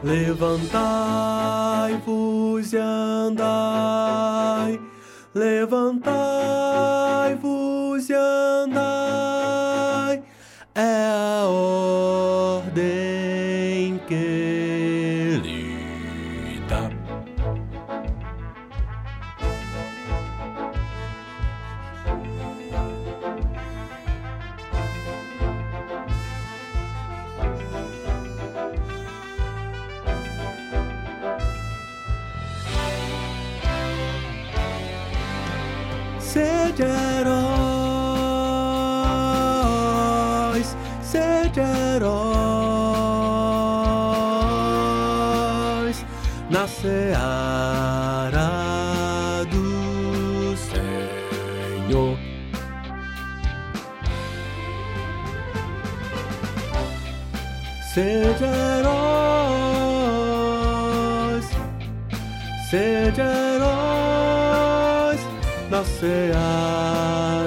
Levantai-vos e andai, levantai-vos e andai, é a ordem que Ele dá. Sede heróis, na seara do Senhor. Sede heróis, na seara